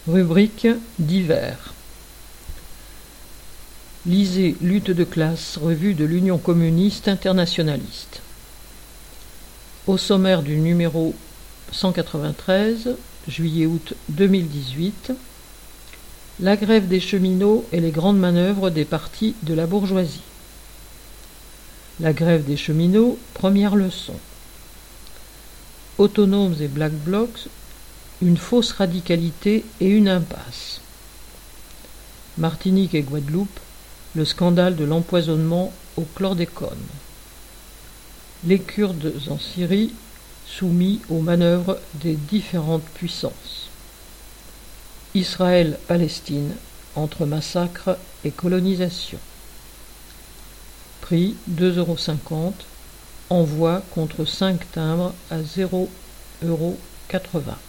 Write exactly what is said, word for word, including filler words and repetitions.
Rubrique divers. Lisez Lutte de classe, revue de l'Union communiste internationaliste. Au sommaire du numéro cent quatre-vingt-treize, juillet-août deux mille dix-huit, la grève des cheminots et les grandes manœuvres des partis de la bourgeoisie. La grève des cheminots, première leçon. Autonomes et Black Blocs, une fausse radicalité et une impasse. Martinique et Guadeloupe, le scandale de l'empoisonnement au chlordécone. Les Kurdes en Syrie, soumis aux manœuvres des différentes puissances. Israël-Palestine, entre massacre et colonisation. Prix deux euros cinquante, envoi contre cinq timbres à zéro euros quatre-vingts.